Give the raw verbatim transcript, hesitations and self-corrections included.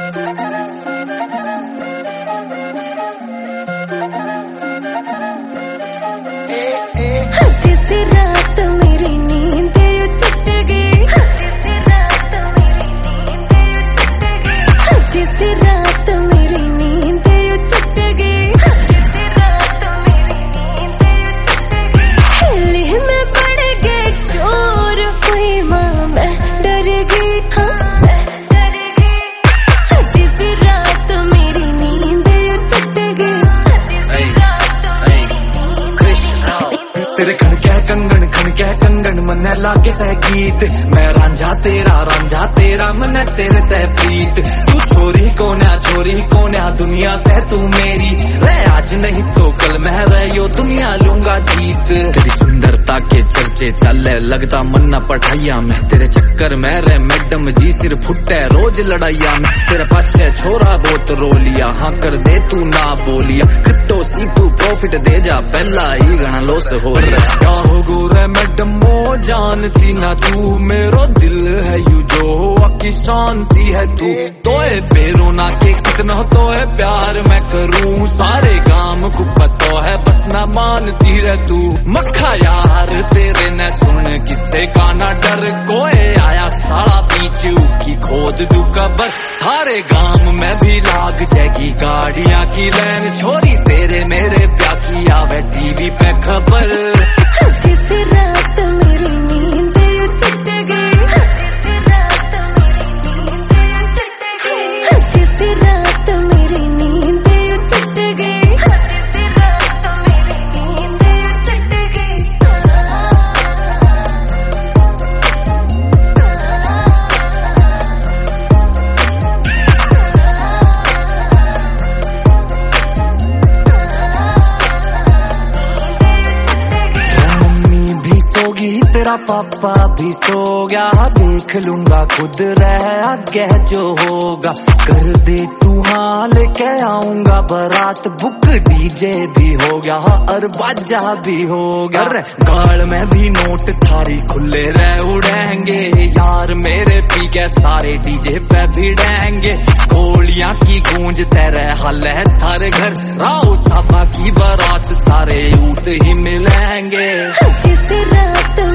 किसी रात मेरी नींद टूट गई, किसी रात मेरी नींद टूट गई, हिली में पड़ गए चोर हुई माँ मैं डर गई, किसी रात मेरी नींद टूट गई। तेरे खन क्या कंगन खन क्या कंगन मन लागे तय गीत, मैं रांझा तेरा रांझा तेरा मन तेरे तय प्रीत। तू छोरी कोन्या छोरी कोन्या दुनिया से तू मेरी, रह आज नहीं तो कल मैं रहियो दुनिया लूंगा जीत। तेरी सुंदरता के चर्चे चले लगता मन न पढ़ाइया मैं, तेरे चक्कर में रे मैडम जी सिर फुटे रोज लड़ाइया मैं। तेरे पाछे छोरा बहुत रो लिया, हाँ कर दे तू ना बोलिया, क्रिप्टो सीखू प्रॉफिट दे जा पहला ही घना लॉस हो रहा। क्या हो गोरे मैडम वो जानती ना तू, मेरो दिल है यू जो की शांति है तू। तोए पैरों ना के कितना तो है प्यार मैं करूं, सारे गांव को पता है बस ना मानती रह तू। मक्खा यार तेरे न सुन किससे का ना डर, कोई आया साड़ा बीच की खोद दू कबर। थारे गांव में भी लाग जाएगी गाड़ियां की लाइन, छोरी तेरे मेरे प्या की आवे टीवी पे खबर। किसी रात मेरी नींद टूट गई, किसी रात मेरी नींद टूट गई, तेरा पापा भी सो गया, देख लूंगा खुद रह आगे जो होगा। कर दे तू हाँ लेके आऊंगा बारात, बुक डीजे भी हो गया और बाजा भी हो गया। गाल में भी नोट थारी खुले रह उड़ेंगे, यार मेरे पी के सारे डीजे पे भिड़ेंगे। गोलियां की गूंज तेरे हल है थारे घर, राव साबा की बारात सारे ऊट ही मिलेंगे। किसी रात